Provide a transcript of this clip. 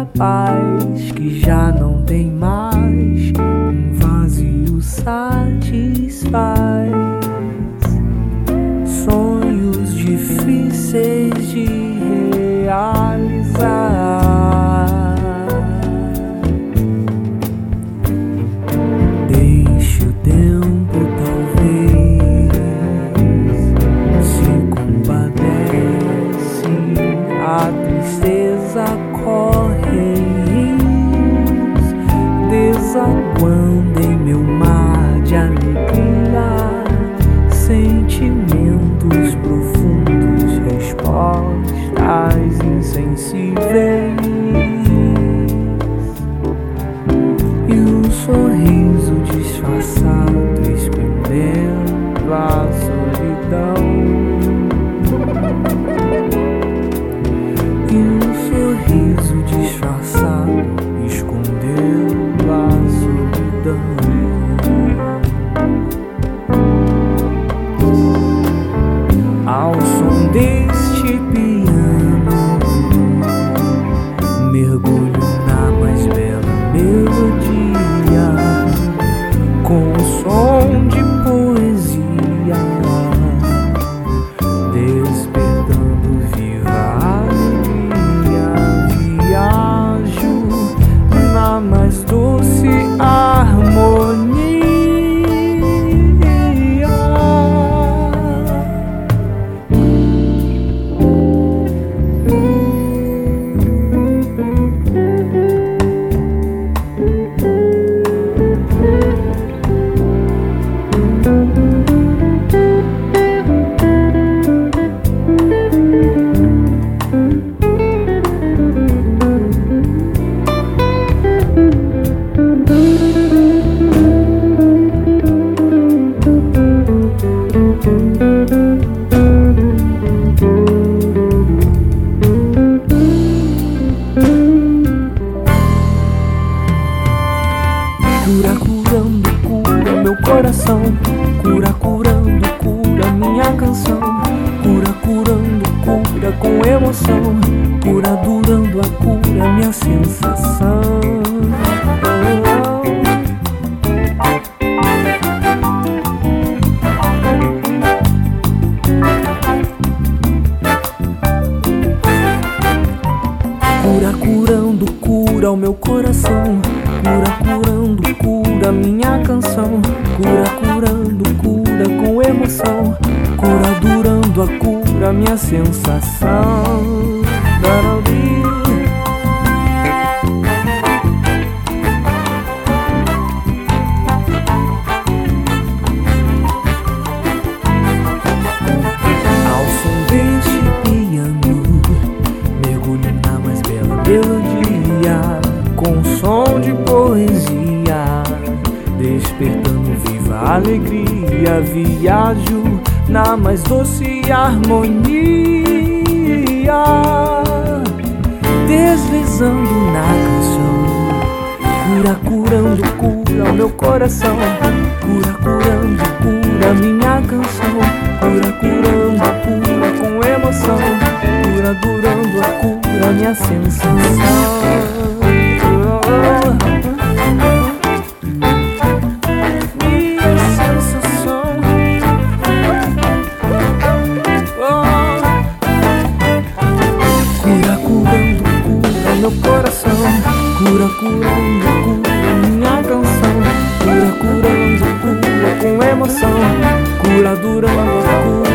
a paz que já não tem mais, um vazio satisfaz. Sonhos difíceis de realizar. Deixe o tempo talvez se compadece. A tristeza corre em rios, desaguando em meu mar de alegria. Sentimentos profundos, respostas insensíveis. E um sorriso disfarçado escondendo a solidão. E um sorriso disfarçado escondendo a solidão. Ao som deste piano, mergulho na mais bela melodia, com um som de poesia, despertando viva alegria. Viajo na mais doce harmonia. Cura, curando, cura meu coração. Cura, curando, cura minha canção. Cura, curando, cura com emoção. Cura, durando a cura minha sensação. Cura, curando, cura o meu coração. Cura, curando, cura minha canção. Cura, curando, cura com emoção. Cura, durando a cura minha sensação. Ao som deste piano, mergulho na mais bela melodia, com som de poesia, despertando viva alegria. Viajo na mais doce harmonia, deslizando na canção. Cura, curando, cura o meu coração. Cura, curando, cura minha canção. Cura, curando, cura com emoção. Cura, durando a cura minha sensação. Cura, curando, cura meu coração. Cura, curando, cura minha canção. Cura, curando, cura com emoção. Cura, durando a cura